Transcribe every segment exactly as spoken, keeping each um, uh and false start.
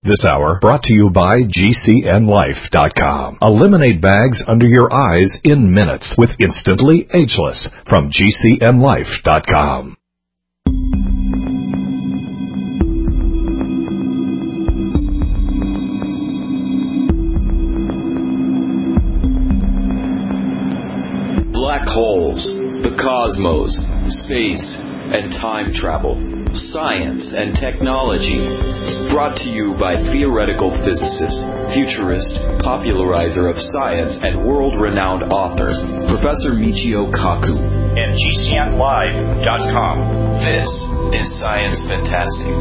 This hour brought to you by G C N Life dot com. Eliminate bags under your eyes in minutes with Instantly Ageless from G C N Life dot com. Black holes, the cosmos, space, and time travel, science and technology. Brought to you by theoretical physicist, futurist, popularizer of science, and world-renowned author, Professor Michio Kaku. And G C N Live dot com. This is Science Fantastic.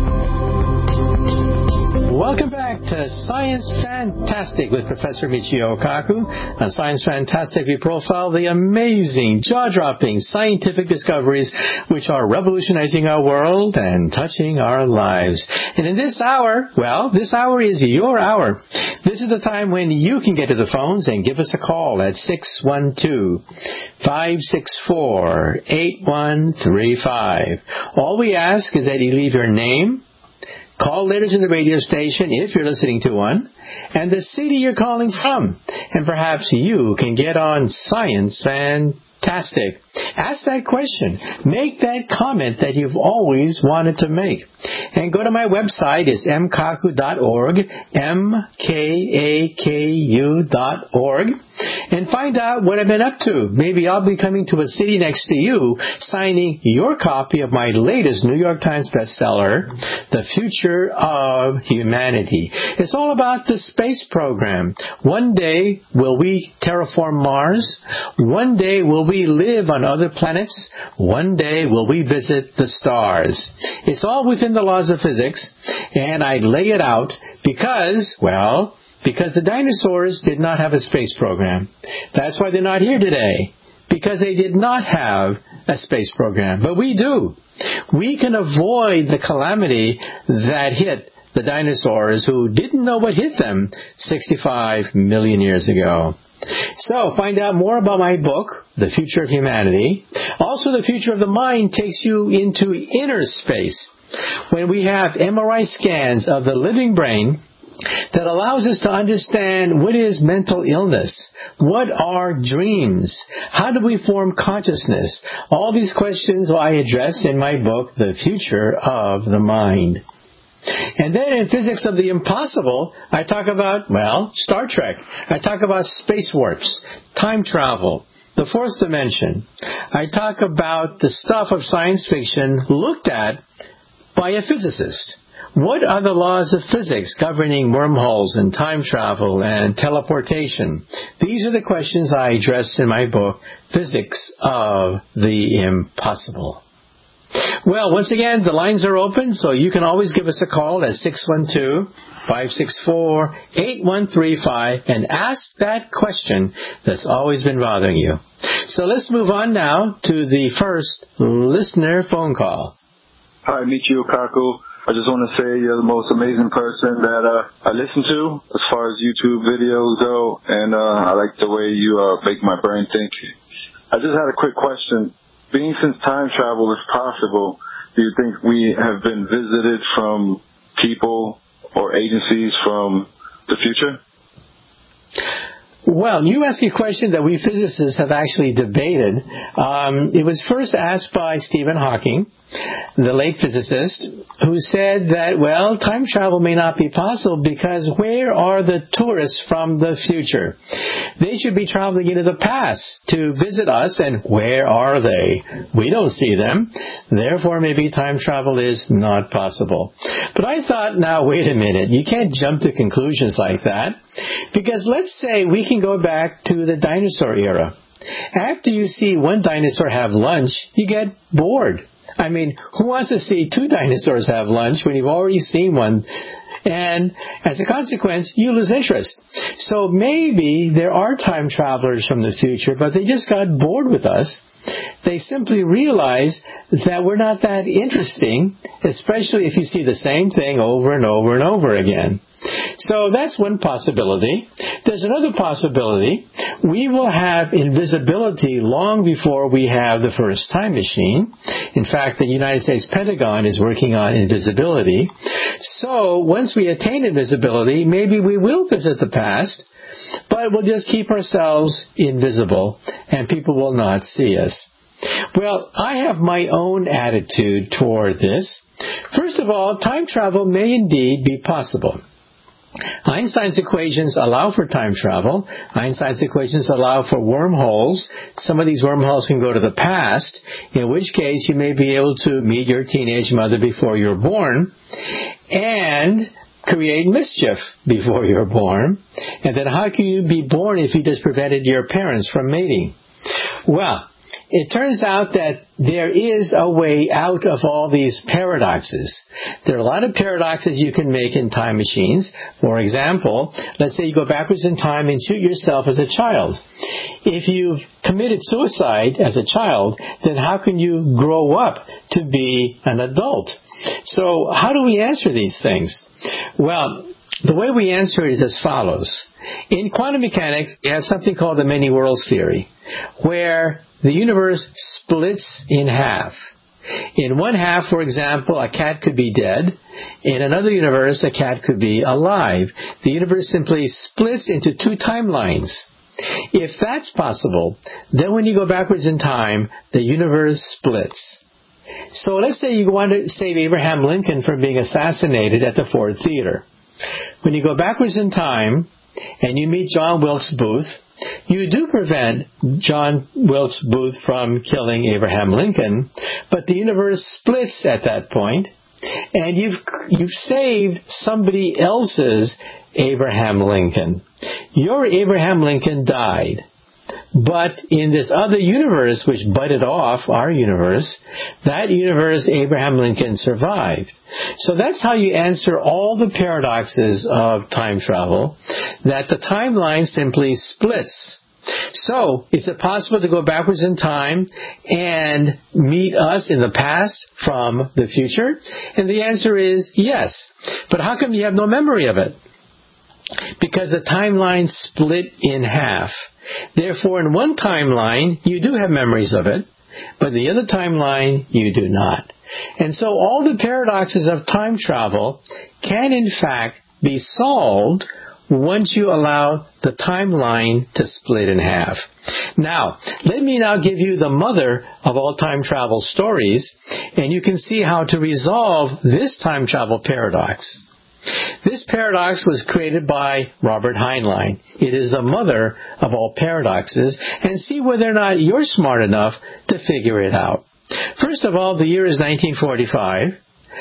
Welcome back to Science Fantastic with Professor Michio Kaku. On Science Fantastic, we profile the amazing, jaw-dropping scientific discoveries which are revolutionizing our world and touching our lives. And in this hour, well, this hour is your hour. This is the time when you can get to the phones and give us a call at six one two, five six four, eight one three five. All we ask is that you leave your name, call letters in the radio station if you're listening to one, and the city you're calling from. And perhaps you can get on Science Fantastic. Ask that question. Make that comment that you've always wanted to make. And go to my website. It's m kaku dot org, M K A K U dot org, and find out what I've been up to. Maybe I'll be coming to a city next to you, signing your copy of my latest New York Times bestseller, The Future of Humanity. It's all about the space program. One day, will we terraform Mars? One day, will we live on other planets? One day, will we visit the stars? It's all within the laws of physics, and I lay it out because, well, because the dinosaurs did not have a space program. That's why they're not here today, because they did not have a space program. But we do. We can avoid the calamity that hit the dinosaurs who didn't know what hit them sixty-five million years ago. So, find out more about my book, The Future of Humanity. Also, The Future of the Mind takes you into inner space, when we have M R I scans of the living brain that allows us to understand what is mental illness, what are dreams, how do we form consciousness. All these questions I address in my book, The Future of the Mind. And then in Physics of the Impossible, I talk about, well, Star Trek. I talk about space warps, time travel, the fourth dimension. I talk about the stuff of science fiction looked at by a physicist. What are the laws of physics governing wormholes and time travel and teleportation? These are the questions I address in my book, Physics of the Impossible. Well, once again, the lines are open, so you can always give us a call at six one two, five six four, eight one three five and ask that question that's always been bothering you. So let's move on now to the first listener phone call. Hi, Michio Kaku. I just want to say you're the most amazing person that uh, I listen to as far as YouTube videos go, and uh, I like the way you uh, make my brain think. I just had a quick question. Being since time travel is possible, do you think we have been visited from people or agencies from the future? Well, you ask a question that we physicists have actually debated. Um, it was first asked by Stephen Hawking, the late physicist, who said that, well, time travel may not be possible because where are the tourists from the future? They should be traveling into the past to visit us, and where are they? We don't see them. Therefore, maybe time travel is not possible. But I thought, now, wait a minute. You can't jump to conclusions like that, because let's say we can go back to the dinosaur era. After you see one dinosaur have lunch, you get bored. I mean, who wants to see two dinosaurs have lunch when you've already seen one? And as a consequence, you lose interest. So maybe there are time travelers from the future, but they just got bored with us. They simply realize that we're not that interesting, especially if you see the same thing over and over and over again. So that's one possibility. There's another possibility. We will have invisibility long before we have the first time machine. In fact, the United States Pentagon is working on invisibility. So once we attain invisibility, maybe we will visit the past, but we'll just keep ourselves invisible and people will not see us. Well, I have my own attitude toward this. First of all, time travel may indeed be possible. Einstein's equations allow for time travel. Einstein's equations allow for wormholes. Some of these wormholes can go to the past, in which case you may be able to meet your teenage mother before you're born and create mischief before you're born. And then how can you be born if you just prevented your parents from mating? Well, it turns out that there is a way out of all these paradoxes. There are a lot of paradoxes you can make in time machines. For example, let's say you go backwards in time and shoot yourself as a child. If you've committed suicide as a child, then how can you grow up to be an adult? So how do we answer these things? Well, the way we answer it is as follows. In quantum mechanics, you have something called the many worlds theory, where the universe splits in half. In one half, for example, a cat could be dead. In another universe, a cat could be alive. The universe simply splits into two timelines. If that's possible, then when you go backwards in time, the universe splits. So let's say you want to save Abraham Lincoln from being assassinated at the Ford Theater. When you go backwards in time and you meet John Wilkes Booth, you do prevent John Wilkes Booth from killing Abraham Lincoln, but the universe splits at that point, and you've you've saved somebody else's Abraham Lincoln. Your Abraham Lincoln died. But in this other universe, which budded off our universe, that universe, Abraham Lincoln survived. So that's how you answer all the paradoxes of time travel, that the timeline simply splits. So, is it possible to go backwards in time and meet us in the past from the future? And the answer is yes. But how come you have no memory of it? Because the timeline split in half. Therefore, in one timeline, you do have memories of it, but in the other timeline, you do not. And so all the paradoxes of time travel can, in fact, be solved once you allow the timeline to split in half. Now, let me now give you the mother of all time travel stories, and you can see how to resolve this time travel paradox. This paradox was created by Robert Heinlein. It is the mother of all paradoxes, and see whether or not you're smart enough to figure it out. First of all, the year is nineteen forty-five.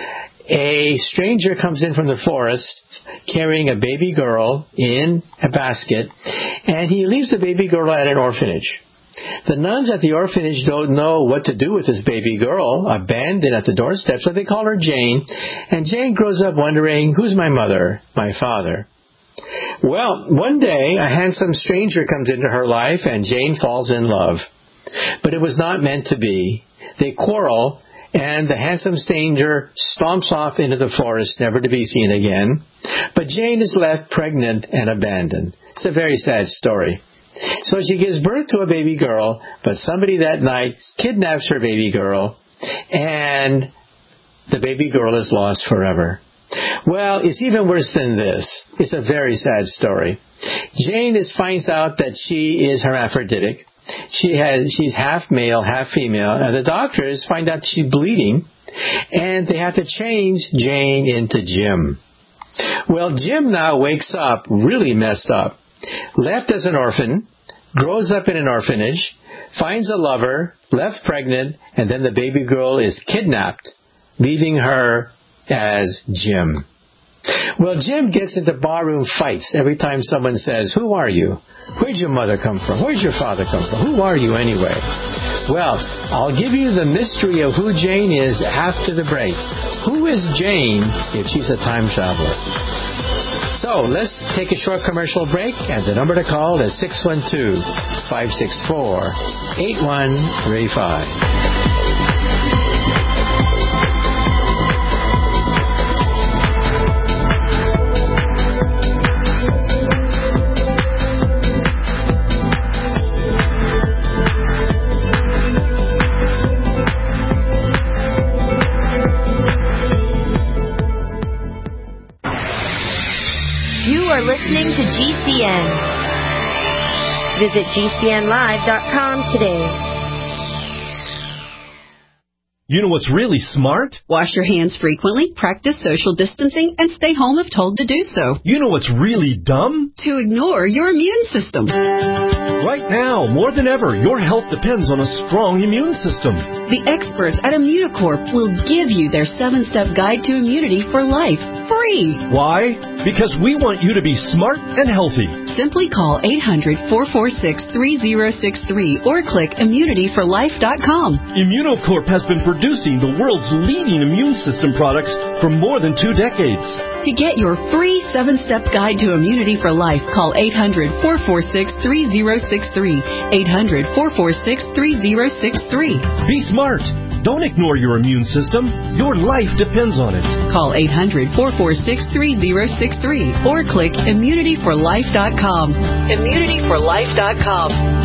A stranger comes in from the forest carrying a baby girl in a basket, and he leaves the baby girl at an orphanage. The nuns at the orphanage don't know what to do with this baby girl, abandoned at the doorstep, so they call her Jane, and Jane grows up wondering, who's my mother, my father? Well, one day, a handsome stranger comes into her life, and Jane falls in love. But it was not meant to be. They quarrel, and the handsome stranger stomps off into the forest, never to be seen again. But Jane is left pregnant and abandoned. It's a very sad story. So she gives birth to a baby girl, but somebody that night kidnaps her baby girl, and the baby girl is lost forever. Well, it's even worse than this. It's a very sad story. Jane is, finds out that she is hermaphroditic. She has, she's half male, half female, and the doctors find out she's bleeding, and they have to change Jane into Jim. Well, Jim now wakes up really messed up. Left as an orphan, grows up in an orphanage, finds a lover, left pregnant, and then the baby girl is kidnapped, leaving her as Jim. Well, Jim gets into barroom fights every time someone says, who are you? Where'd your mother come from? Where'd your father come from? Who are you anyway? Well, I'll give you the mystery of who Jane is after the break. Who is Jane if she's a time traveler? So, let's take a short commercial break, and the number to call is six one two, five six four, eight one three five. You are listening to G C N. Visit G C N live dot com today. You know what's really smart? Wash your hands frequently, practice social distancing, and stay home if told to do so. You know what's really dumb? To ignore your immune system. Right now, more than ever, your health depends on a strong immune system. The experts at Immunocorp will give you their seven-step guide to immunity for life, free. Why? Because we want you to be smart and healthy. Simply call eight hundred, four four six, three zero six three or click immunity for life dot com. Immunocorp has been producing the world's leading immune system products for more than two decades. To get your free seven-step guide to immunity for life, call eight hundred, four four six, three zero six three. eight hundred, four four six, three zero six three. Be smart. Don't ignore your immune system. Your life depends on it. Call eight hundred, four four six, three zero six three or click immunity for life dot com. immunity for life dot com.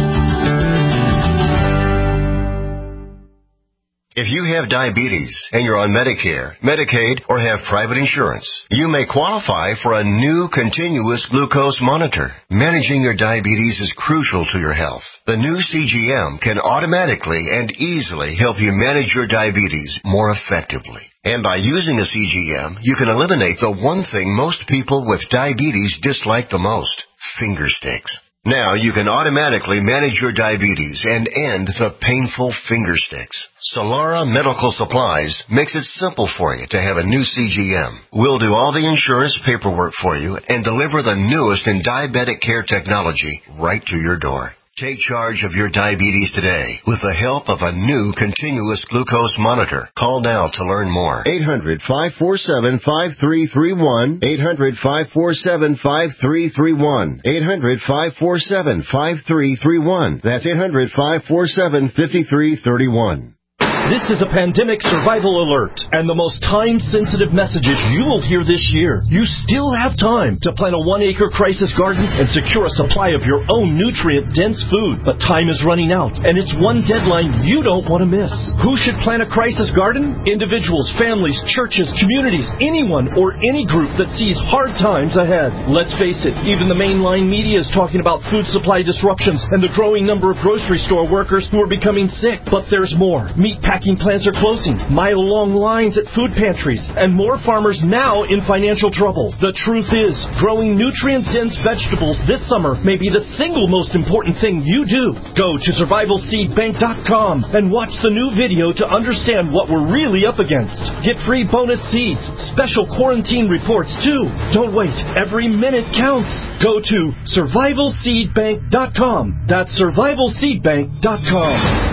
If you have diabetes and you're on Medicare, Medicaid, or have private insurance, you may qualify for a new continuous glucose monitor. Managing your diabetes is crucial to your health. The new C G M can automatically and easily help you manage your diabetes more effectively. And by using a C G M, you can eliminate the one thing most people with diabetes dislike the most, finger sticks. Now you can automatically manage your diabetes and end the painful finger sticks. Solara Medical Supplies makes it simple for you to have a new C G M. We'll do all the insurance paperwork for you and deliver the newest in diabetic care technology right to your door. Take charge of your diabetes today with the help of a new continuous glucose monitor. Call now to learn more. eight hundred, five four seven, five three three one. eight hundred, five four seven, five three three one. eight hundred, five four seven, five three three one. That's eight hundred, five four seven, five three three one. This is a pandemic survival alert, and the most time-sensitive messages you will hear this year. You still have time to plant a one-acre crisis garden and secure a supply of your own nutrient-dense food. But time is running out, and it's one deadline you don't want to miss. Who should plant a crisis garden? Individuals, families, churches, communities, anyone or any group that sees hard times ahead. Let's face it, even the mainline media is talking about food supply disruptions and the growing number of grocery store workers who are becoming sick. But there's more. Meat packing plants are closing, mile-long lines at food pantries, and more farmers now in financial trouble. The truth is, growing nutrient-dense vegetables this summer may be the single most important thing you do. Go to survival seed bank dot com and watch the new video to understand what we're really up against. Get free bonus seeds, special quarantine reports too. Don't wait. Every minute counts. Go to survival seed bank dot com. That's survival seed bank dot com.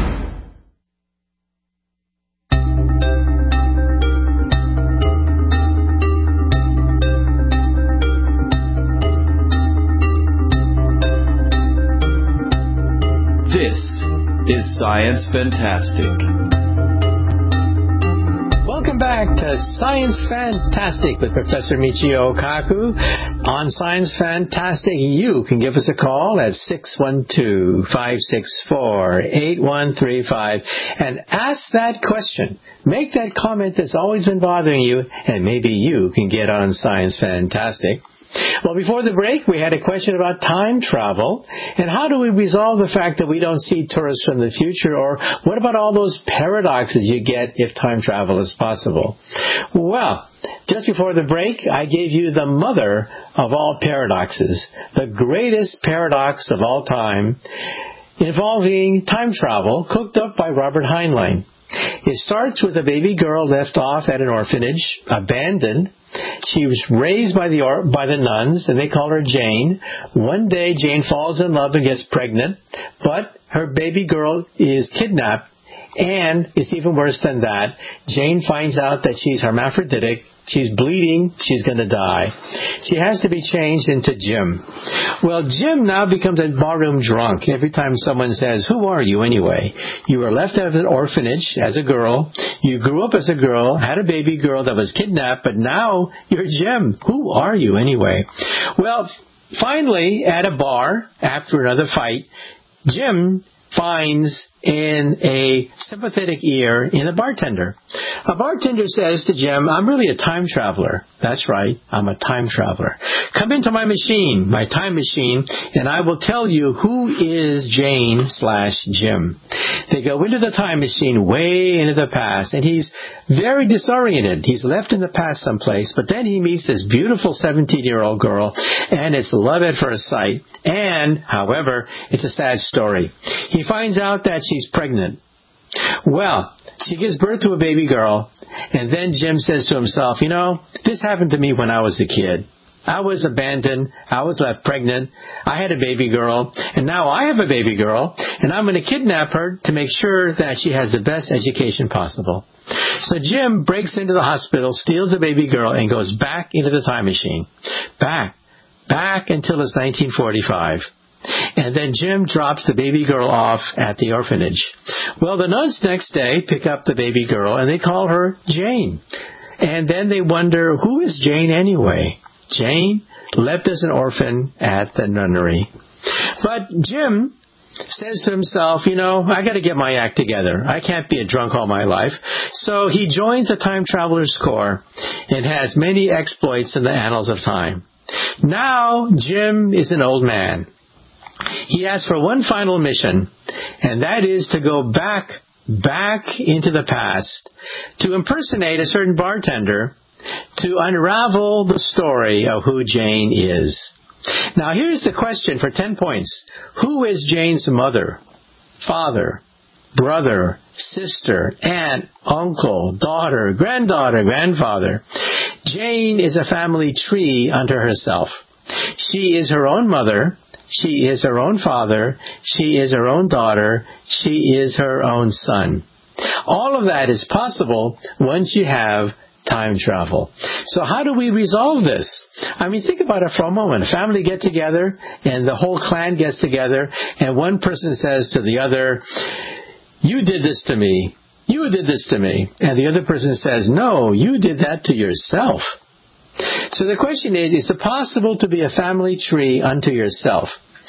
This is Science Fantastic. Welcome back to Science Fantastic with Professor Michio Kaku. On Science Fantastic, you can give us a call at six one two, five six four, eight one three five and ask that question. Make that comment that's always been bothering you, and maybe you can get on Science Fantastic. Well, before the break, we had a question about time travel, and how do we resolve the fact that we don't see tourists from the future, or what about all those paradoxes you get if time travel is possible? Well, just before the break, I gave you the mother of all paradoxes, the greatest paradox of all time, involving time travel, cooked up by Robert Heinlein. It starts with a baby girl left off at an orphanage, abandoned. She was raised by the or- by the nuns, and they call her Jane. One day, Jane falls in love and gets pregnant, but her baby girl is kidnapped, and it's even worse than that. Jane finds out that she's hermaphroditic. She's bleeding. She's going to die. She has to be changed into Jim. Well, Jim now becomes a barroom drunk every time someone says, "Who are you anyway?" You were left out of an orphanage as a girl. You grew up as a girl, had a baby girl that was kidnapped, but now you're Jim. Who are you anyway? Well, finally, at a bar, after another fight, Jim finds in a sympathetic ear in a bartender. A bartender says to Jim, I'm really a time traveler. That's right, I'm a time traveler. Come into my machine, my time machine, and I will tell you who is Jane slash Jim. They go into the time machine way into the past, and he's very disoriented. He's left in the past someplace, but then he meets this beautiful seventeen-year-old girl, and it's love at first sight. And, however, it's a sad story. He finds out that she's pregnant. Well, she gives birth to a baby girl, and then Jim says to himself, you know, this happened to me when I was a kid. I was abandoned. I was left pregnant. I had a baby girl, and now I have a baby girl, and I'm going to kidnap her to make sure that she has the best education possible. So Jim breaks into the hospital, steals the baby girl, and goes back into the time machine. Back. Back until it's nineteen forty-five. And then Jim drops the baby girl off at the orphanage. Well, the nuns next day pick up the baby girl, and they call her Jane. And then they wonder, who is Jane anyway? Jane left as an orphan at the nunnery. But Jim says to himself, you know, I got to get my act together. I can't be a drunk all my life. So he joins the Time Traveler's Corps and has many exploits in the annals of time. Now Jim is an old man. He asks for one final mission, and that is to go back, back into the past to impersonate a certain bartender to unravel the story of who Jane is. Now here's the question for ten points. Who is Jane's mother, father, brother, sister, aunt, uncle, daughter, granddaughter, grandfather? Jane is a family tree unto herself. She is her own mother. She is her own father. She is her own daughter. She is her own son. All of that is possible once you have time travel. So how do we resolve this? I mean, think about it for a moment. A family get together, and the whole clan gets together, and one person says to the other, you did this to me. You did this to me. And the other person says, no, you did that to yourself. So the question is, is it possible to be a family tree unto yourself?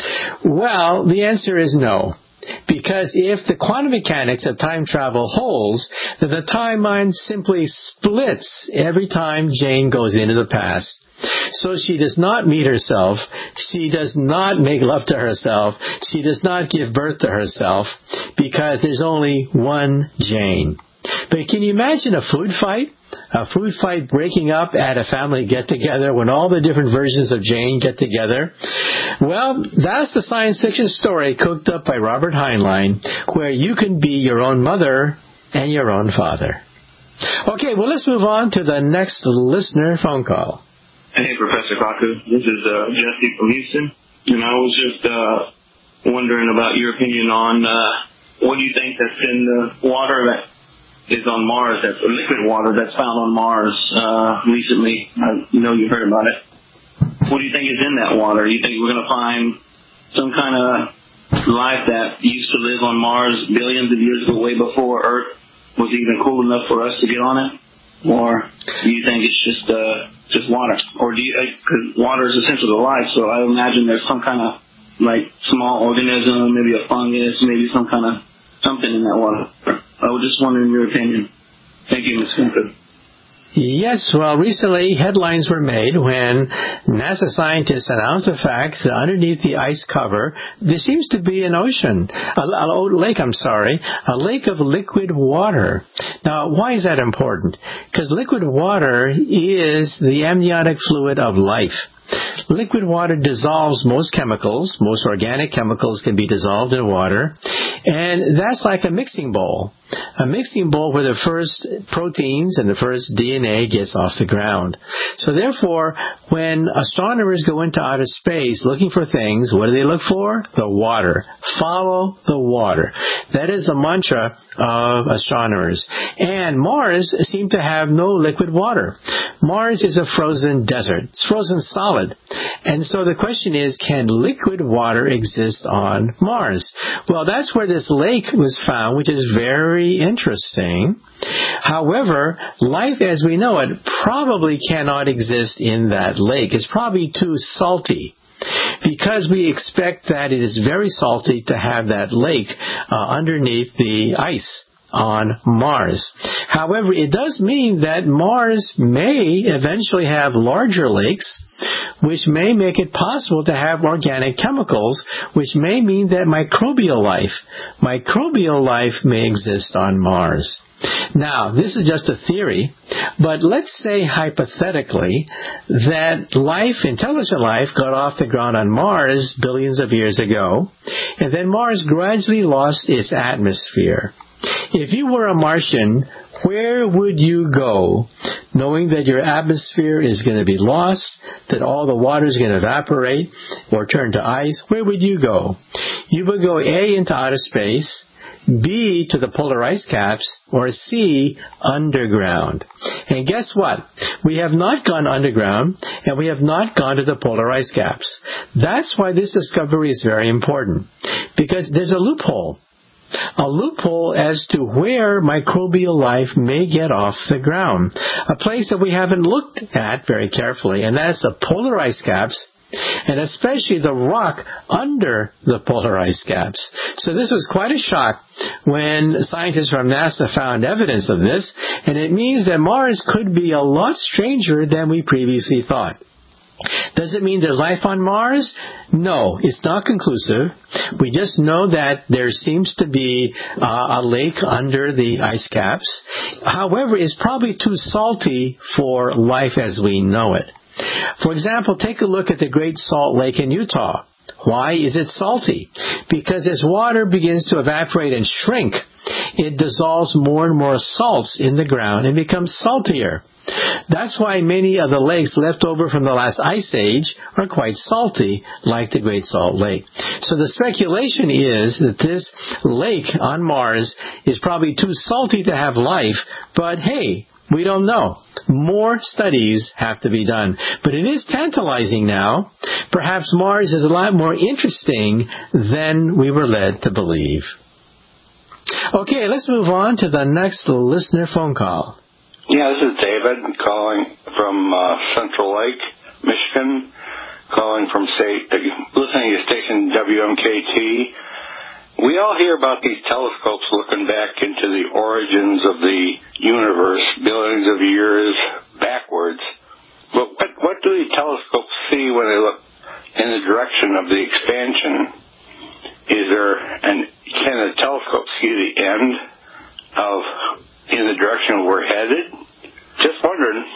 Well, the answer is no. Because if the quantum mechanics of time travel holds, then the timeline simply splits every time Jane goes into the past. So she does not meet herself. She does not make love to herself. She does not give birth to herself, because there's only one Jane. But can you imagine a food fight? A food fight breaking up at a family get-together when all the different versions of Jane get together? Well, that's the science fiction story cooked up by Robert Heinlein, where you can be your own mother and your own father. Okay, well, let's move on to the next listener phone call. Hey, Professor Kaku. This is uh, Jesse from Houston, and I was just uh, wondering about your opinion on uh, what do you think that's in the water that is on Mars, that's liquid water that's found on Mars uh, recently. I know you've heard about it. What do you think is in that water? Do you think we're going to find some kind of life that used to live on Mars billions of years ago, way before Earth was even cool enough for us to get on it? Or do you think it's just uh, just water? Or do you, because water is essential to life, so I imagine there's some kind of like small organism, maybe a fungus, maybe some kind of something in that water. I was just wondering your opinion. Thank you, Miz Clinton. Yes, well, recently headlines were made when NASA scientists announced the fact that underneath the ice cover, there seems to be an ocean, a, a lake, I'm sorry, a lake of liquid water. Now, why is that important? Because liquid water is the amniotic fluid of life. Liquid water dissolves most chemicals. Most organic chemicals can be dissolved in water. And that's like a mixing bowl. A mixing bowl where the first proteins and the first D N A gets off the ground. So therefore, when astronomers go into outer space looking for things, what do they look for? The water. Follow the water. That is the mantra of astronomers. And Mars seemed to have no liquid water. Mars is a frozen desert. It's frozen solid. And so the question is, can liquid water exist on Mars? Well, that's where this lake was found, which is very interesting. However, life as we know it probably cannot exist in that lake. It's probably too salty, because we expect that it is very salty to have that lake uh, underneath the ice on Mars. However, it does mean that Mars may eventually have larger lakes, which may make it possible to have organic chemicals, which may mean that microbial life, microbial life may exist on Mars. Now, this is just a theory, but let's say hypothetically that life, intelligent life, got off the ground on Mars billions of years ago, and then Mars gradually lost its atmosphere. If you were a Martian, where would you go, knowing that your atmosphere is going to be lost, that all the water is going to evaporate or turn to ice? Where would you go? You would go A, into outer space, B, to the polar ice caps, or C, underground. And guess what? We have not gone underground, and we have not gone to the polar ice caps. That's why this discovery is very important, because there's a loophole. A loophole as to where microbial life may get off the ground. A place that we haven't looked at very carefully, and that's the polar ice caps, and especially the rock under the polar ice caps. So this was quite a shock when scientists from NASA found evidence of this, and it means that Mars could be a lot stranger than we previously thought. Does it mean there's life on Mars? No, it's not conclusive. We just know that there seems to be uh, a lake under the ice caps. However, it's probably too salty for life as we know it. For example, take a look at the Great Salt Lake in Utah. Why is it salty? Because as water begins to evaporate and shrink, it dissolves more and more salts in the ground and becomes saltier. That's why many of the lakes left over from the last ice age are quite salty, like the Great Salt Lake. So the speculation is that this lake on Mars is probably too salty to have life, but hey, we don't know. More studies have to be done. But it is tantalizing now. Perhaps Mars is a lot more interesting than we were led to believe. Okay, let's move on to the next listener phone call. Yeah, this is David calling from uh, Central Lake, Michigan, calling from state, uh, listening to station W M K T. We all hear about these telescopes looking back into the origins of the universe, billions of years backwards. But what, what do the telescopes see when they look in the direction of the expansion? Is there, and can the telescope see the end of, in the direction we're headed? Just wondering.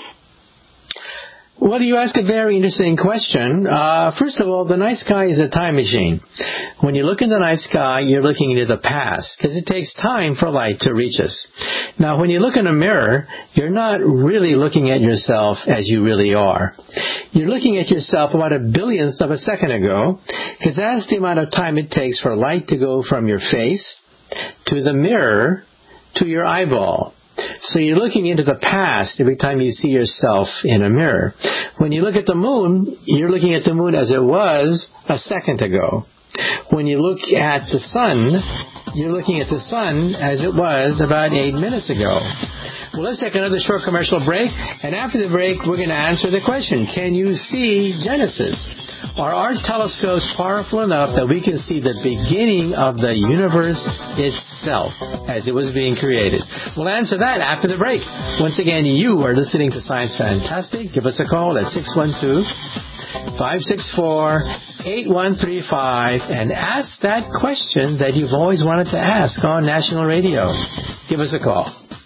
Well, you ask a very interesting question. Uh, first of all, the night sky is a time machine. When you look in the night sky, you're looking into the past, because it takes time for light to reach us. Now, when you look in a mirror, you're not really looking at yourself as you really are. You're looking at yourself about a billionth of a second ago, because that's the amount of time it takes for light to go from your face to the mirror to your eyeball. So you're looking into the past every time you see yourself in a mirror. When you look at the moon, you're looking at the moon as it was a second ago. When you look at the sun, you're looking at the sun as it was about eight minutes ago. Well, let's take another short commercial break, and after the break, we're going to answer the question, can you see Genesis? Are our telescopes powerful enough that we can see the beginning of the universe itself as it was being created? We'll answer that after the break. Once again, you are listening to Science Fantastic. Give us a call at six one two, five six four, eight one three five and ask that question that you've always wanted to ask on national radio. Give us a call.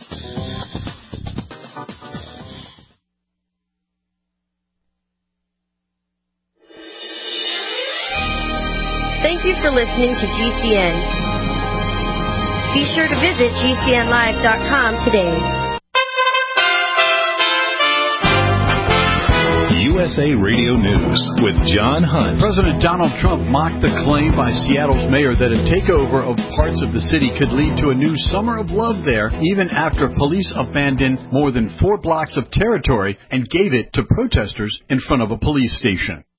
Thank you for listening to G C N. Be sure to visit G C N live dot com today. U S A Radio News with John Hunt. President Donald Trump mocked the claim by Seattle's mayor that a takeover of parts of the city could lead to a new summer of love there, even after police abandoned more than four blocks of territory and gave it to protesters in front of a police station.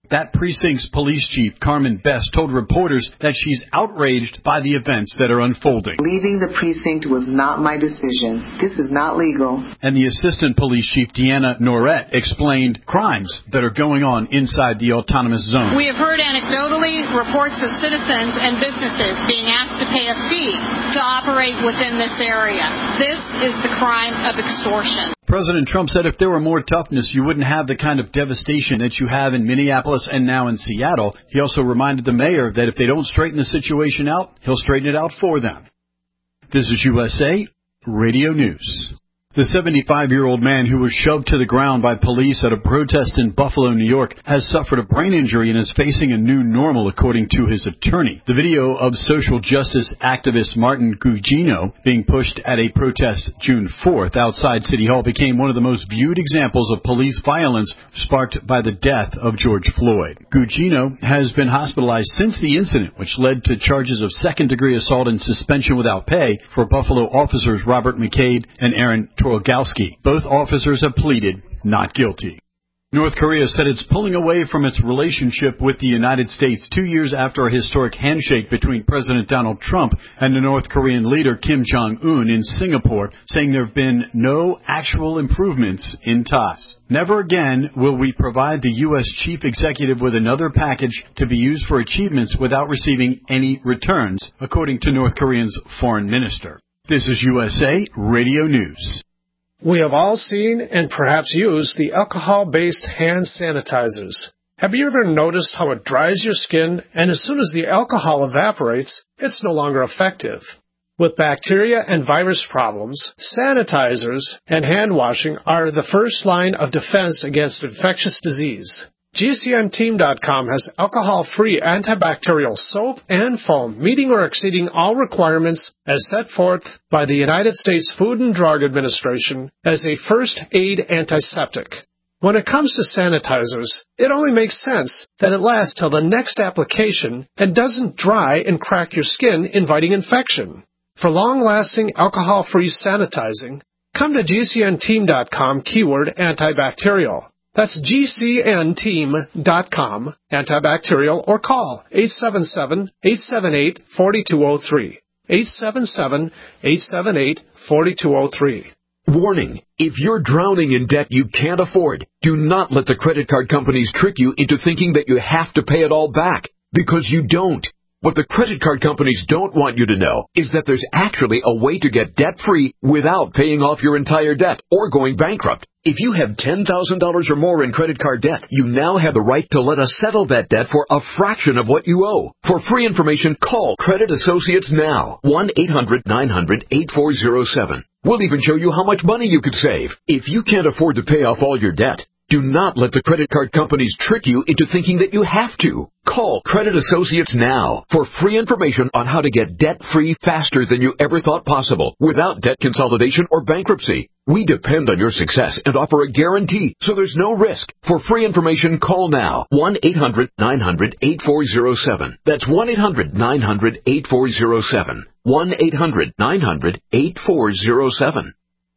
That precinct's police chief, Carmen Best, told reporters that she's outraged by the events that are unfolding. Leaving the precinct was not my decision. This is not legal. And the assistant police chief, Deanna Norette, explained crimes that are going on inside the autonomous zone. We have heard anecdotally reports of citizens and businesses being asked to pay a fee to operate within this area. This is the crime of extortion. President Trump said if there were more toughness, you wouldn't have the kind of devastation that you have in Minneapolis and now in Seattle. He also reminded the mayor that if they don't straighten the situation out, he'll straighten it out for them. This is U S A Radio News. The seventy-five-year-old man who was shoved to the ground by police at a protest in Buffalo, New York, has suffered a brain injury and is facing a new normal, according to his attorney. The video of social justice activist Martin Gugino being pushed at a protest June fourth outside City Hall became one of the most viewed examples of police violence sparked by the death of George Floyd. Gugino has been hospitalized since the incident, which led to charges of second-degree assault and suspension without pay for Buffalo officers Robert McCade and Aaron Torogowski. Both officers have pleaded not guilty. North Korea said it's pulling away from its relationship with the United States two years after a historic handshake between President Donald Trump and the North Korean leader Kim Jong-un in Singapore, saying there have been no actual improvements in ties. Never again will we provide the U S chief executive with another package to be used for achievements without receiving any returns, according to North Korea's foreign minister. This is U S A Radio News. We have all seen and perhaps used the alcohol-based hand sanitizers. Have you ever noticed how it dries your skin, and as soon as the alcohol evaporates, it's no longer effective? With bacteria and virus problems, sanitizers and hand washing are the first line of defense against infectious disease. G C N team dot com has alcohol-free antibacterial soap and foam meeting or exceeding all requirements as set forth by the United States Food and Drug Administration as a first aid antiseptic. When it comes to sanitizers, it only makes sense that it lasts till the next application and doesn't dry and crack your skin, inviting infection. For long-lasting alcohol-free sanitizing, come to G C N team dot com keyword antibacterial. That's G C N team dot com, antibacterial, or call eight seven seven, eight seven eight, four two zero three. eight seven seven, eight seven eight, four two zero three. Warning, if you're drowning in debt you can't afford, do not let the credit card companies trick you into thinking that you have to pay it all back, because you don't. What the credit card companies don't want you to know is that there's actually a way to get debt-free without paying off your entire debt or going bankrupt. If you have ten thousand dollars or more in credit card debt, you now have the right to let us settle that debt for a fraction of what you owe. For free information, call Credit Associates now, one eight hundred nine hundred eight four zero seven. We'll even show you how much money you could save. If you can't afford to pay off all your debt, do not let the credit card companies trick you into thinking that you have to. Call Credit Associates now for free information on how to get debt-free faster than you ever thought possible without debt consolidation or bankruptcy. We depend on your success and offer a guarantee, so there's no risk. For free information, call now, one eight hundred nine hundred eight four zero seven. That's one eight hundred nine hundred eight four zero seven. one eight hundred nine hundred eight four zero seven.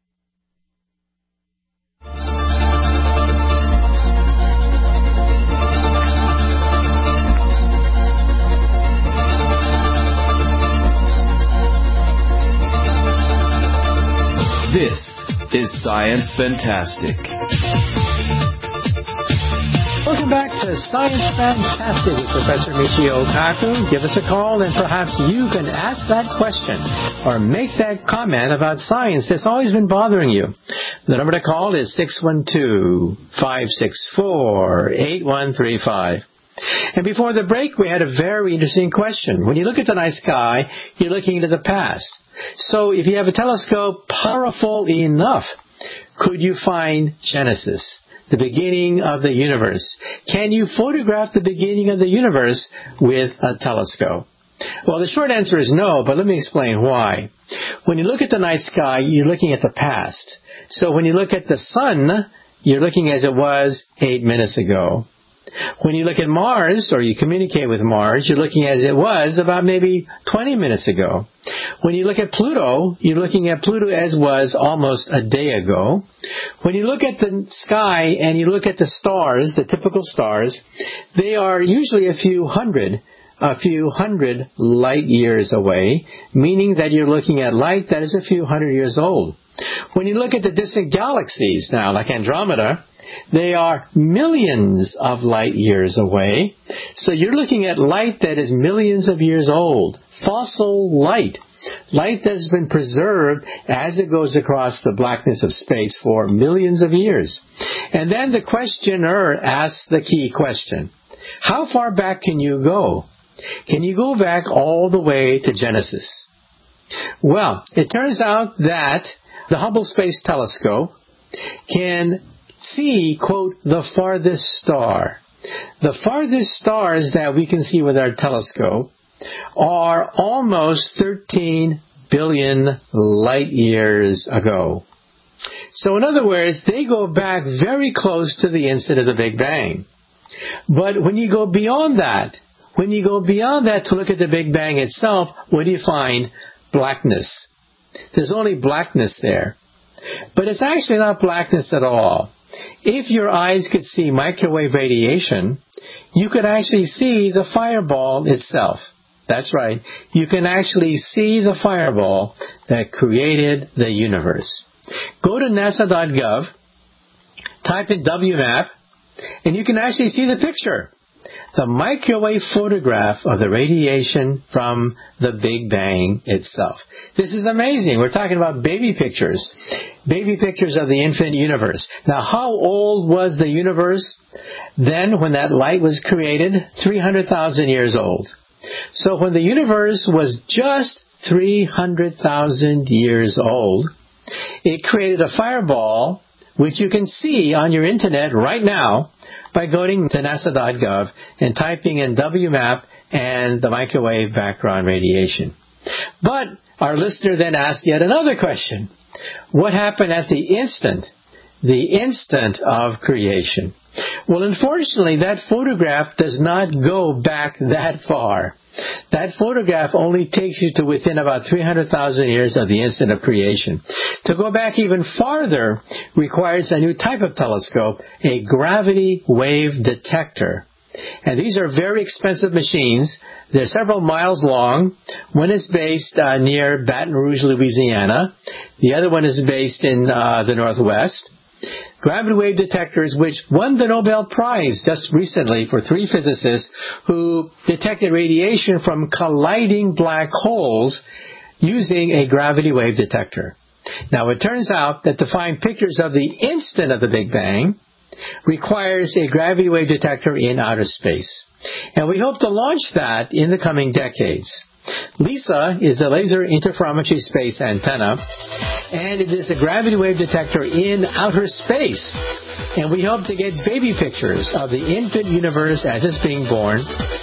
This is Science Fantastic. Welcome back to Science Fantastic with Professor Michio Kaku. Give us a call and perhaps you can ask that question or make that comment about science that's always been bothering you. The number to call is six one two, five six four, eight one three five. And before the break, we had a very interesting question. When you look at the night sky, you're looking into the past. So if you have a telescope powerful enough, could you find Genesis, the beginning of the universe? Can you photograph the beginning of the universe with a telescope? Well, the short answer is no, but let me explain why. When you look at the night sky, you're looking at the past. So when you look at the sun, you're looking as it was eight minutes ago. When you look at Mars, or you communicate with Mars, you're looking as it was about maybe twenty minutes ago. When you look at Pluto, you're looking at Pluto as was almost a day ago. When you look at the sky and you look at the stars, the typical stars, they are usually a few hundred, a few hundred light years away, meaning that you're looking at light that is a few hundred years old. When you look at the distant galaxies now, like Andromeda, they are millions of light years away. So you're looking at light that is millions of years old. Fossil light. Light that has been preserved as it goes across the blackness of space for millions of years. And then the questioner asks the key question. How far back can you go? Can you go back all the way to Genesis? Well, it turns out that the Hubble Space Telescope can see, quote, the farthest star. The farthest stars that we can see with our telescope are almost thirteen billion light years ago. So in other words, they go back very close to the instant of the Big Bang. But when you go beyond that, when you go beyond that to look at the Big Bang itself, what do you find? Blackness. There's only blackness there. But it's actually not blackness at all. If your eyes could see microwave radiation, you could actually see the fireball itself. That's right. You can actually see the fireball that created the universe. Go to nasa dot gov, type in W MAP, and you can actually see the picture. The microwave photograph of the radiation from the Big Bang itself. This is amazing. We're talking about baby pictures. Baby pictures of the infinite universe. Now, how old was the universe then when that light was created? three hundred thousand years old. So when the universe was just three hundred thousand years old, it created a fireball, which you can see on your internet right now by going to nasa dot gov and typing in W MAP and the microwave background radiation. But our listener then asked yet another question. What happened at the instant, the instant of creation? Well, unfortunately, that photograph does not go back that far. That photograph only takes you to within about three hundred thousand years of the instant of creation. To go back even farther requires a new type of telescope, a gravity wave detector. And these are very expensive machines. They're several miles long. One is based uh, near Baton Rouge, Louisiana. The other one is based in uh, the Northwest. Gravity wave detectors, which won the Nobel Prize just recently for three physicists who detected radiation from colliding black holes using a gravity wave detector. Now, it turns out that to find pictures of the instant of the Big Bang requires a gravity wave detector in outer space. And we hope to launch that in the coming decades. LISA is the Laser Interferometry Space Antenna, and it is a gravity wave detector in outer space. And we hope to get baby pictures of the infant universe as it's being born,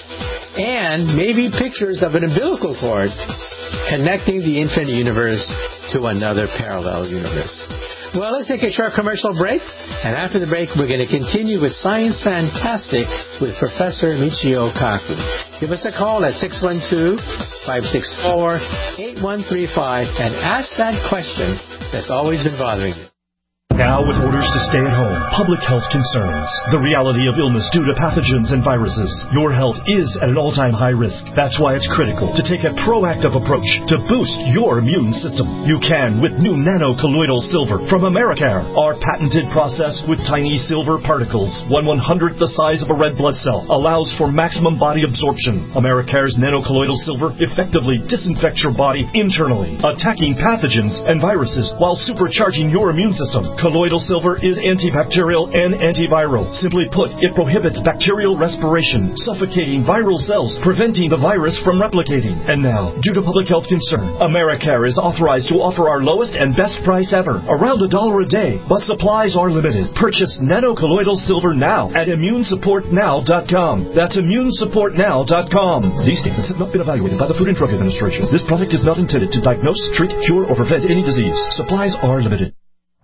and maybe pictures of an umbilical cord connecting the infant universe to another parallel universe. Well, let's take a short commercial break, and after the break, we're going to continue with Science Fantastic with Professor Michio Kaku. Give us a call at six one two, five six four, eight one three five and ask that question that's always been bothering you. Now with orders to stay at home, public health concerns, the reality of illness due to pathogens and viruses, your health is at an all-time high risk. That's why it's critical to take a proactive approach to boost your immune system. You can with new nano-colloidal silver from Americare. Our patented process with tiny silver particles, one one-hundredth the size of a red blood cell, allows for maximum body absorption. Americare's nano-colloidal silver effectively disinfects your body internally, attacking pathogens and viruses while supercharging your immune system. Colloidal silver is antibacterial and antiviral. Simply put, it prohibits bacterial respiration, suffocating viral cells, preventing the virus from replicating. And now, due to public health concern, Americare is authorized to offer our lowest and best price ever, around a dollar a day. But supplies are limited. Purchase nano-colloidal silver now at immune support now dot com. That's immune support now dot com. These statements have not been evaluated by the Food and Drug Administration. This product is not intended to diagnose, treat, cure, or prevent any disease. Supplies are limited.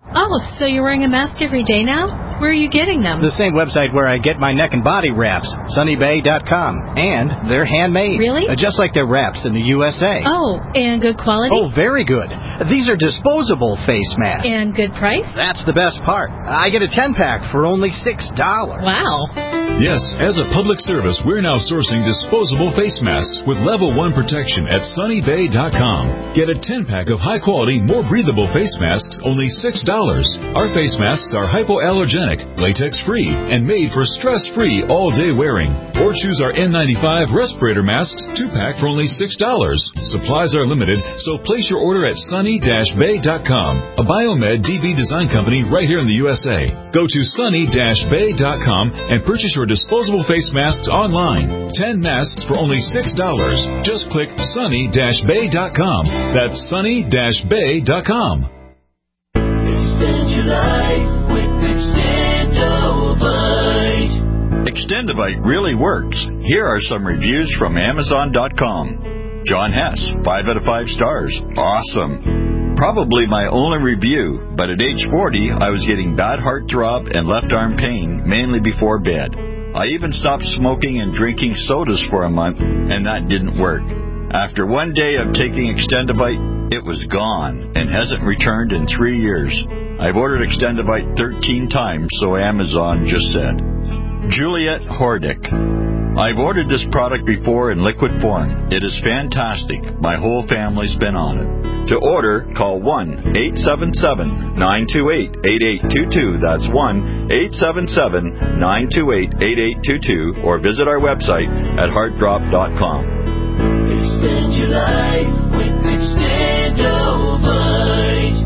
Oh, so you're wearing a mask every day now? Where are you getting them? The same website where I get my neck and body wraps, sunny bay dot com. And they're handmade. Really? Uh, just like their wraps in the U S A. Oh, and good quality? Oh, very good. These are disposable face masks. And good price? That's the best part. I get a ten-pack for only six dollars. Wow. Yes, as a public service, we're now sourcing disposable face masks with level one protection at sunny bay dot com. Get a ten-pack of high-quality, more breathable face masks, only six dollars. Our face masks are hypoallergenic, latex-free, and made for stress-free all-day wearing. Or choose our N ninety-five respirator masks two-pack for only six dollars. Supplies are limited, so place your order at sunny bay dot com, a Biomed D B design company right here in the U S A. Go to sunny bay dot com and purchase your disposable face masks online. ten masks for only six dollars. Just click sunny bay dot com. That's sunny bay dot com. Extend your life with Extendovite. Extendovite really works. Here are some reviews from Amazon dot com. John Hess, five out of five stars. Awesome. Probably my only review, but at age forty, I was getting bad heart throb and left arm pain, mainly before bed. I even stopped smoking and drinking sodas for a month, and that didn't work. After one day of taking Extendovite, it was gone and hasn't returned in three years. I've ordered Extendovite thirteen times, so Amazon just said. Juliet Hordick. I've ordered this product before in liquid form. It is fantastic. My whole family's been on it. To order, call one eight seven seven, nine two eight, eight eight two two. That's one eight seven seven, nine two eight, eight eight two two, or visit our website at heart drop dot com. Extend your life with Extendovite.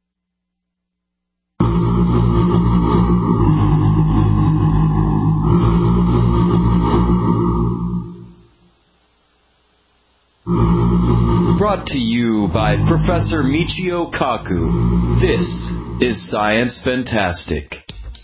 Brought to you by Professor Michio Kaku. This is Science Fantastic.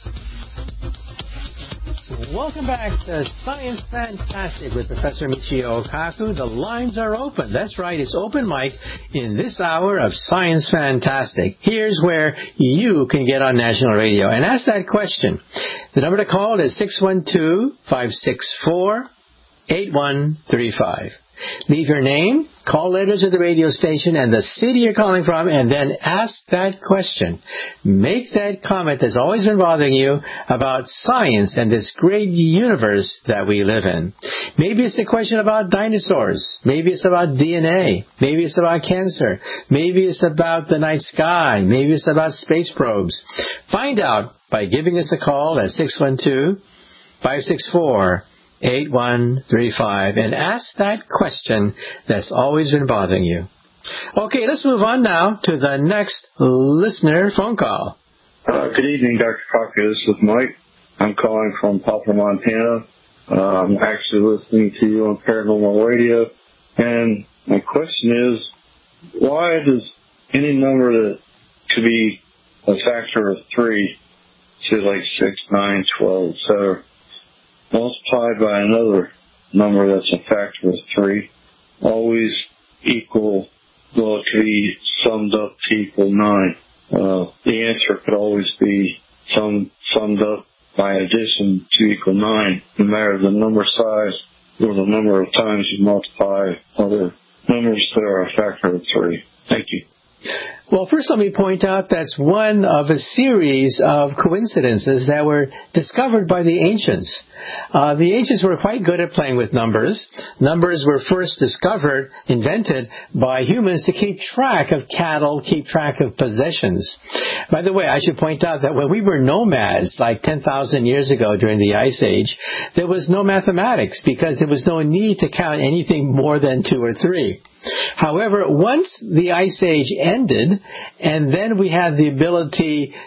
Welcome back to Science Fantastic with Professor Michio Kaku. The lines are open. That's right, it's open mic in this hour of Science Fantastic. Here's where you can get on national radio and ask that question. The number to call is six one two, five six four, eight one three five. Leave your name, call letters to the radio station, and the city you're calling from, and then ask that question. Make that comment that's always been bothering you about science and this great universe that we live in. Maybe it's a question about dinosaurs. Maybe it's about D N A. Maybe it's about cancer. Maybe it's about the night sky. Maybe it's about space probes. Find out by giving us a call at six one two, five six four, eight one three five and ask that question that's always been bothering you. Okay, let's move on now to the next listener phone call. Uh, good evening, Doctor Kaku. This is Mike. I'm calling from Poplar, Montana. Uh, I'm actually listening to you on Paranormal Radio. And my question is, why does any number that could be a factor of three, say like six, nine, twelve, et cetera, multiplied by another number that's a factor of three, always equal, well, it could be summed up to equal nine. Uh, the answer could always be sum, summed up by addition to equal nine, no matter the number size or the number of times you multiply other numbers that are a factor of three. Thank you. Well, first let me point out that's one of a series of coincidences that were discovered by the ancients. Uh, the ancients were quite good at playing with numbers. Numbers were first discovered, invented by humans to keep track of cattle, keep track of possessions. By the way, I should point out that when we were nomads, like ten thousand years ago during the Ice Age, there was no mathematics because there was no need to count anything more than two or three. However, once the Ice Age ended, and then we had the ability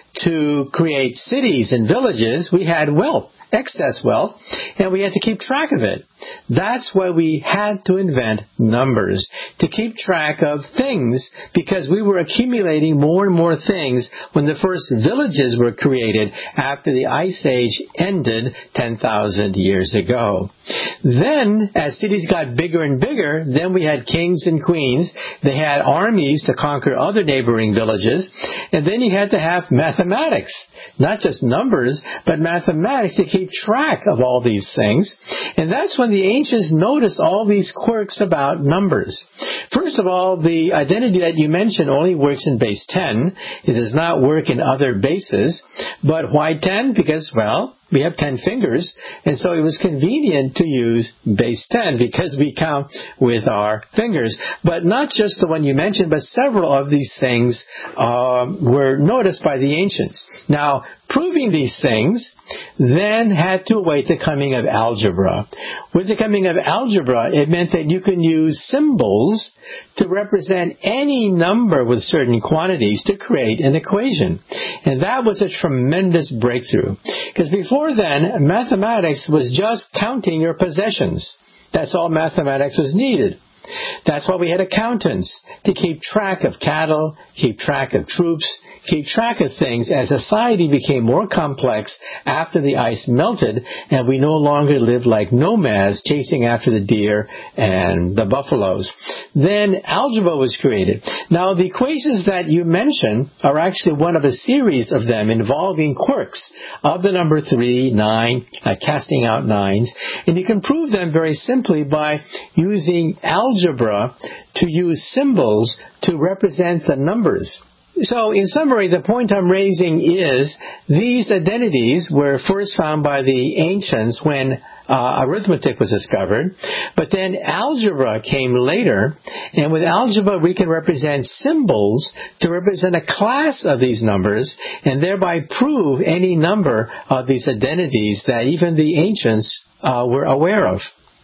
to create cities and villages, we had wealth, excess wealth, and we had to keep track of it. That's why we had to invent numbers, to keep track of things, because we were accumulating more and more things when the first villages were created after the Ice Age ended ten thousand years ago. Then, as cities got bigger and bigger, then we had kings and queens. They had armies to conquer other neighboring villages, and then you had to have mathematics, not just numbers, but mathematics to keep track of all these things. And that's when the ancients noticed all these quirks about numbers. First of all, the identity that you mentioned only works in base ten. It does not work in other bases. But why ten? Because, well, we have ten fingers, and so it was convenient to use base ten because we count with our fingers. But not just the one you mentioned, but several of these things uh, were noticed by the ancients. Now, proving these things then had to await the coming of algebra. With the coming of algebra, it meant that you can use symbols to represent any number with certain quantities to create an equation. And that was a tremendous breakthrough. Because before then, mathematics was just counting your possessions. That's all mathematics was needed. That's why we had accountants, to keep track of cattle, keep track of troops, keep track of things as society became more complex after the ice melted and we no longer lived like nomads chasing after the deer and the buffaloes. Then algebra was created. Now, the equations that you mentioned are actually one of a series of them involving quirks of the number three, nine, uh, casting out nines, and you can prove them very simply by using algebra to use symbols to represent the numbers. So, in summary, the point I'm raising is these identities were first found by the ancients when uh, arithmetic was discovered, but then algebra came later, and with algebra we can represent symbols to represent a class of these numbers, and thereby prove any number of these identities that even the ancients uh, were aware of.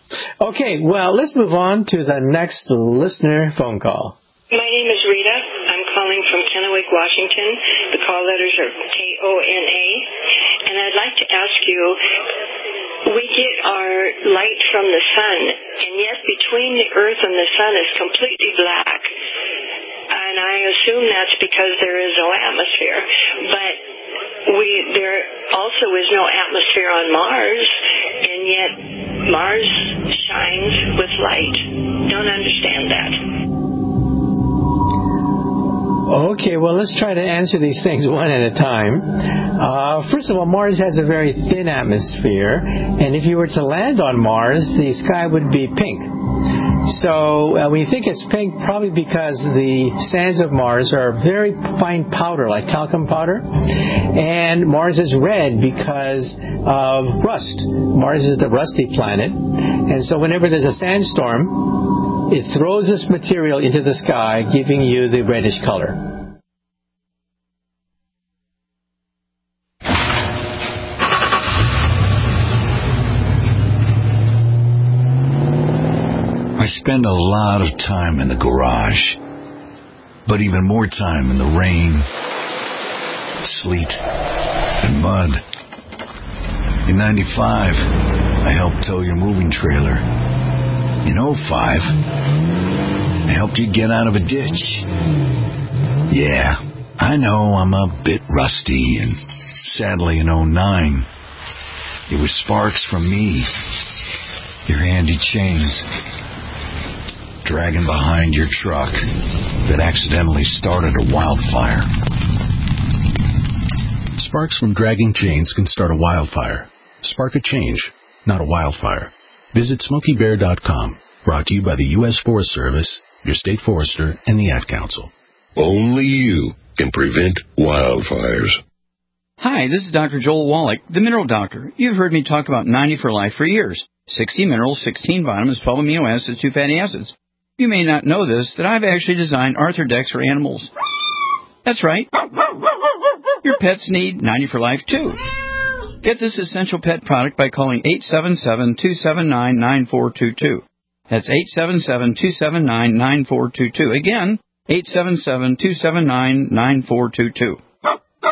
Okay, well, let's move on to the next listener phone call. My name is Rita. I'm calling from Kennewick, Washington. The call letters are K O N A. And I'd like to ask you, we get our light from the sun, and yet between the earth and the sun is completely black. And I assume that's because there is no atmosphere. But we there also is no atmosphere on Mars, and yet Mars shines with light. Don't understand that. Okay, well, let's try to answer these things one at a time. Uh, first of all, Mars has a very thin atmosphere, and if you were to land on Mars, the sky would be pink. So uh, when you think it's pink, probably because the sands of Mars are very fine powder, like talcum powder, and Mars is red because of rust. Mars is the rusty planet, and so whenever there's a sandstorm, it throws this material into the sky, giving you the reddish color. I spend a lot of time in the garage, but even more time in the rain, sleet, and mud. In ninety-five, I helped tow your moving trailer. In oh five, I helped you get out of a ditch. Yeah, I know I'm a bit rusty, and sadly in oh nine, it was sparks from me, your handy chains, dragging behind your truck that accidentally started a wildfire. Sparks from dragging chains can start a wildfire. Spark a change, not a wildfire. Visit Smokey Bear dot com. Brought to you by the U S Forest Service, your state forester, and the Ad Council. Only you can prevent wildfires. Hi, this is Doctor Joel Wallach, the Mineral Doctor. You've heard me talk about ninety for Life for years. sixty minerals, sixteen vitamins, twelve amino acids, two fatty acids. You may not know this, that I've actually designed Arthrodex for animals. That's right. Your pets need ninety for Life, too. Get this essential pet product by calling eight seven seven, two seven nine, nine four two two. That's eight seven seven, two seven nine, nine four two two. Again, eight seven seven, two seven nine, nine four two two.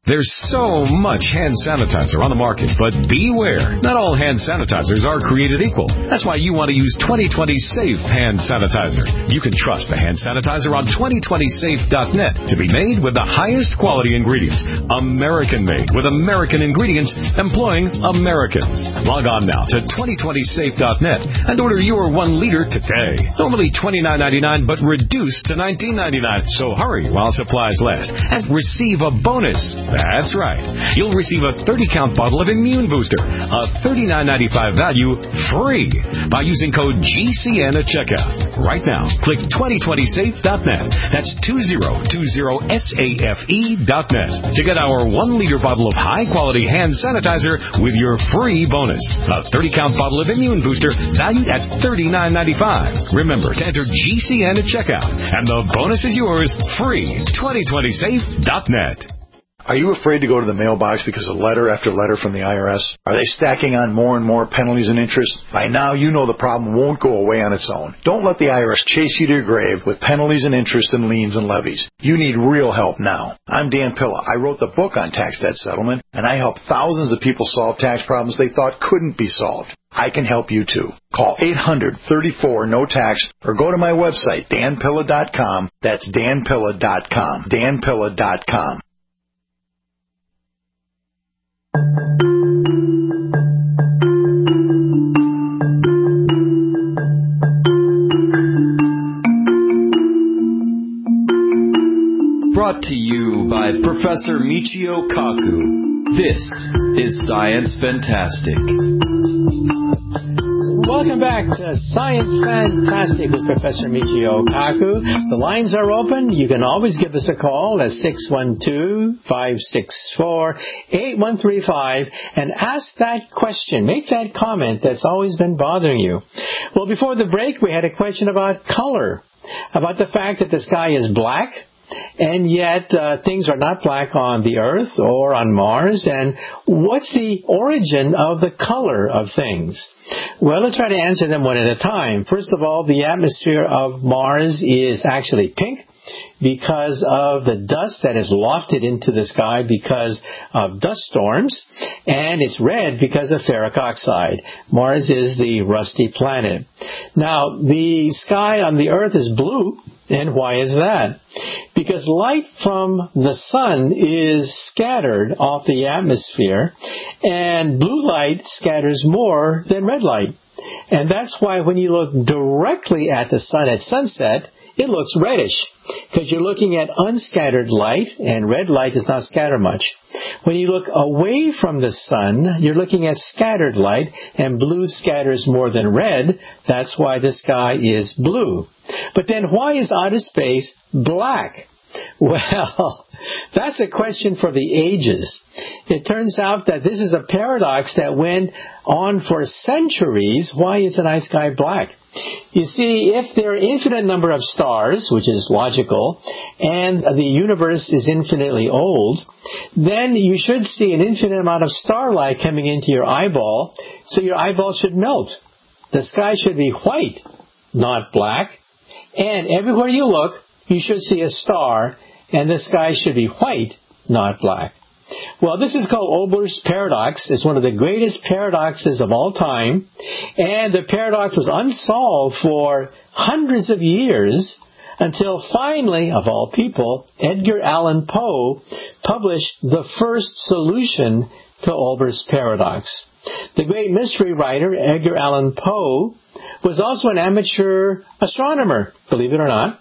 There's so much hand sanitizer on the market, but beware. Not all hand sanitizers are created equal. That's why you want to use twenty twenty Safe Hand Sanitizer. You can trust the hand sanitizer on twenty twenty safe dot net to be made with the highest quality ingredients. American-made with American ingredients, employing Americans. Log on now to twenty twenty safe dot net and order your one liter today. Normally twenty-nine ninety-nine, but reduced to nineteen ninety-nine. So hurry while supplies last and receive a bonus. That's right. You'll receive a thirty count bottle of Immune Booster, a thirty-nine ninety-five value, free by using code G C N at checkout. Right now, click twenty twenty safe dot net. That's twenty twenty safe dot net to get our one liter bottle of high-quality hand sanitizer with your free bonus. A thirty count bottle of Immune Booster valued at thirty-nine ninety-five. Remember to enter G C N at checkout, and the bonus is yours free. twenty twenty safe dot net. Are you afraid to go to the mailbox because of letter after letter from the I R S? Are they stacking on more and more penalties and interest? By now, you know the problem won't go away on its own. Don't let the I R S chase you to your grave with penalties and interest and liens and levies. You need real help now. I'm Dan Pilla. I wrote the book on tax debt settlement, and I help thousands of people solve tax problems they thought couldn't be solved. I can help you too. Call eight hundred, thirty-four, no tax or go to my website, dan pilla dot com. That's dan pilla dot com. dan pilla dot com. Brought to you by Professor Michio Kaku. This is Science Fantastic. Welcome back to Science Fantastic with Professor Michio Kaku. The lines are open. You can always give us a call at six one two, five six four, eight one three five and ask that question. Make that comment that's always been bothering you. Well, before the break, we had a question about color, about the fact that the sky is black. And yet uh, things are not black on the Earth or on Mars. And what's the origin of the color of things? Well, let's try to answer them one at a time. First of all, the atmosphere of Mars is actually pink because of the dust that is lofted into the sky because of dust storms, and it's red because of ferric oxide. Mars is the rusty planet. Now, the sky on the Earth is blue, and why is that? Because light from the sun is scattered off the atmosphere, and blue light scatters more than red light. And that's why when you look directly at the sun at sunset, it looks reddish, because you're looking at unscattered light, and red light does not scatter much. When you look away from the sun, you're looking at scattered light, and blue scatters more than red. That's why the sky is blue. But then why is outer space black? Well, that's a question for the ages. It turns out that this is a paradox that went on for centuries. Why is the night sky black? You see, if there are an infinite number of stars, which is logical, and the universe is infinitely old, then you should see an infinite amount of starlight coming into your eyeball, so your eyeball should melt. The sky should be white, not black. And everywhere you look, you should see a star, and the sky should be white, not black. Well, this is called Olber's paradox. It's one of the greatest paradoxes of all time. And the paradox was unsolved for hundreds of years until finally, of all people, Edgar Allan Poe published the first solution to Olber's paradox. The great mystery writer, Edgar Allan Poe, was also an amateur astronomer, believe it or not.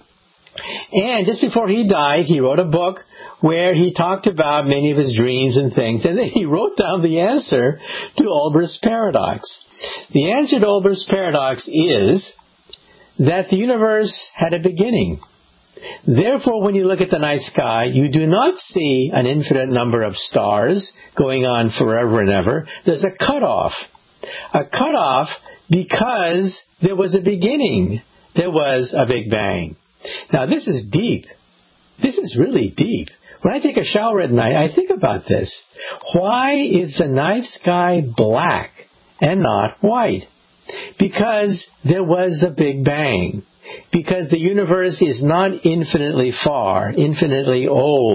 And just before he died, he wrote a book where he talked about many of his dreams and things, and then he wrote down the answer to Olber's paradox. The answer to Olber's paradox is that the universe had a beginning. Therefore, when you look at the night sky, you do not see an infinite number of stars going on forever and ever. There's a cutoff. A cutoff because there was a beginning. There was a Big Bang. Now, this is deep. This is really deep. When I take a shower at night, I think about this. Why is the night sky black and not white? Because there was a Big Bang. Because the universe is not infinitely far, infinitely old.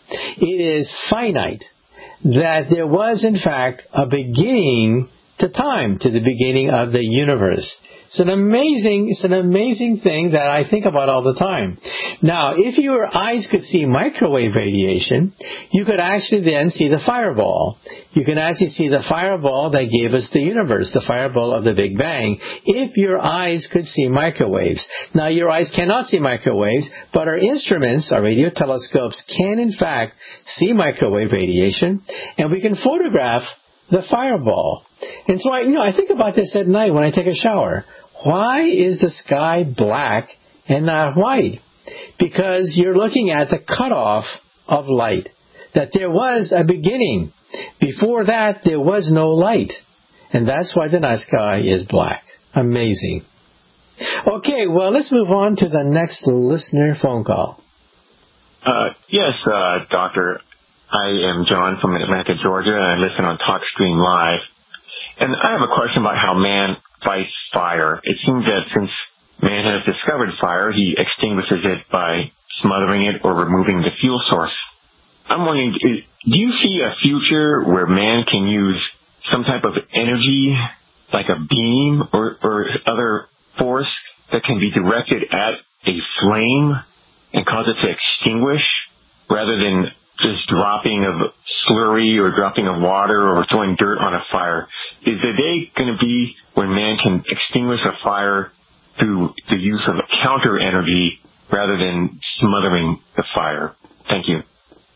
It is finite. That there was, in fact, a beginning to time, to the beginning of the universe. It's an amazing, it's an amazing thing that I think about all the time. Now, if your eyes could see microwave radiation, you could actually then see the fireball. You can actually see the fireball that gave us the universe, the fireball of the Big Bang, if your eyes could see microwaves. Now, your eyes cannot see microwaves, but our instruments, our radio telescopes, can in fact see microwave radiation, and we can photograph the fireball. And so I, you know, I think about this at night when I take a shower. Why is the sky black and not white? Because you're looking at the cutoff of light. That there was a beginning. Before that, there was no light. And that's why the night sky is black. Amazing. Okay, well, let's move on to the next listener phone call. Uh, yes, uh, Doctor. I am John from Atlanta, Georgia, and I listen on TalkStream Live. And I have a question about how man fights fire. It seems that since man has discovered fire, he extinguishes it by smothering it or removing the fuel source. I'm wondering, is, do you see a future where man can use some type of energy, like a beam or, or other force, that can be directed at a flame and cause it to extinguish, rather than just dropping of slurry or dropping of water or throwing dirt on a fire? Is the day going to be when man can extinguish a fire through the use of counter energy rather than smothering the fire? Thank you.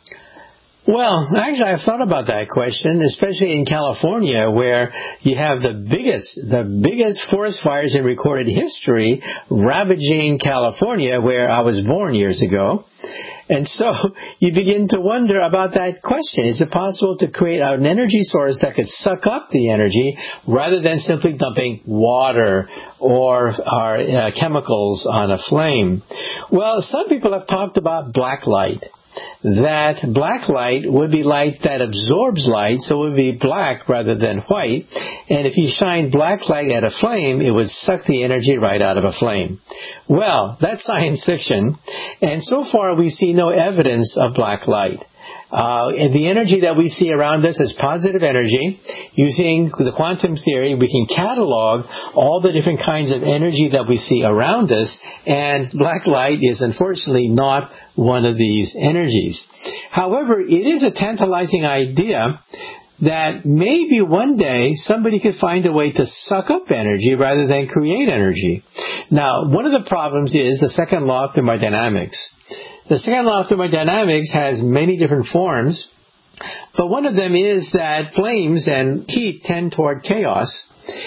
Well, actually, I've thought about that question, especially in California, where you have the biggest, the biggest forest fires in recorded history ravaging California, where I was born years ago. And so you begin to wonder about that question. Is it possible to create an energy source that could suck up the energy rather than simply dumping water or, or uh, chemicals on a flame? Well, some people have talked about black light. That black light would be light that absorbs light, so it would be black rather than white. And if you shine black light at a flame, it would suck the energy right out of a flame. Well, that's science fiction, and so far we see no evidence of black light. Uh, and the energy that we see around us is positive energy. Using the quantum theory, we can catalog all the different kinds of energy that we see around us, and black light is unfortunately not one of these energies. However, it is a tantalizing idea that maybe one day somebody could find a way to suck up energy rather than create energy. Now, one of the problems is the second law of thermodynamics. The second law of thermodynamics has many different forms, but one of them is that flames and heat tend toward chaos,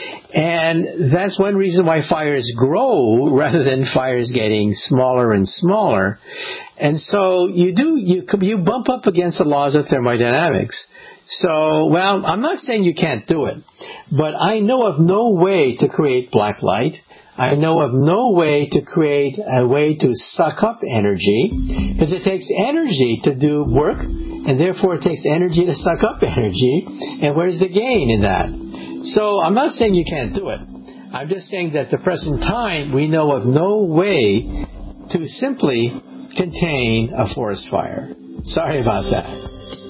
and that's one reason why fires grow rather than fires getting smaller and smaller. And so you do you you bump up against the laws of thermodynamics. So, well, I'm not saying you can't do it, but I know of no way to create black light. I know of no way to create a way to suck up energy, because it takes energy to do work, and therefore it takes energy to suck up energy, and where's the gain in that? So I'm not saying you can't do it. I'm just saying that at the present time, we know of no way to simply contain a forest fire. Sorry about that.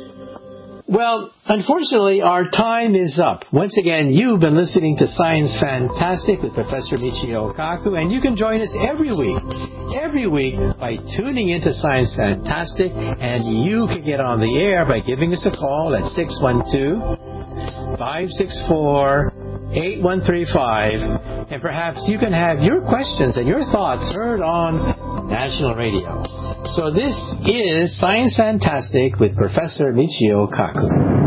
Well, unfortunately, our time is up. Once again, you've been listening to Science Fantastic with Professor Michio Kaku, and you can join us every week, every week by tuning into Science Fantastic, and you can get on the air by giving us a call at six one two, five six four, eight one three five, and perhaps you can have your questions and your thoughts heard on National Radio. So this is Science Fantastic with Professor Michio Kaku.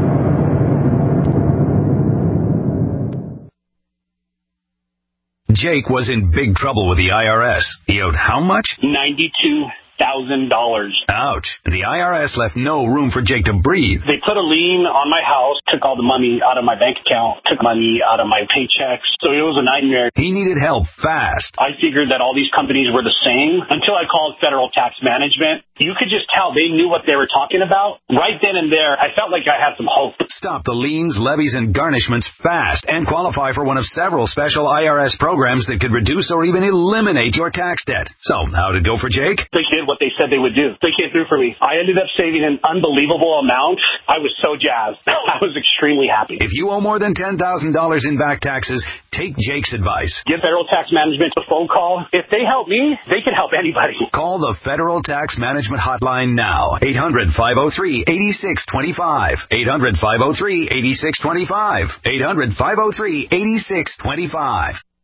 Jake was in big trouble with the I R S. He owed how much? ninety-two thousand dollars. Ouch. The I R S left no room for Jake to breathe. They put a lien on my house, took all the money out of my bank account, took money out of my paychecks. So it was a nightmare. He needed help fast. I figured that all these companies were the same until I called Federal Tax Management. You could just tell they knew what they were talking about. Right then and there, I felt like I had some hope. Stop the liens, levies, and garnishments fast and qualify for one of several special I R S programs that could reduce or even eliminate your tax debt. So, how'd it go for Jake? The kid did what they said they would do. They came through for me. I ended up saving an unbelievable amount. I was so jazzed. I was extremely happy. If you owe more than ten thousand dollars in back taxes, take Jake's advice. Give Federal Tax Management a phone call. If they help me, they can help anybody. Call the Federal Tax Management Hotline now. eight hundred, five oh three, eight six two five. eight hundred, five oh three, eight six two five. eight hundred, five oh three, eight six two five.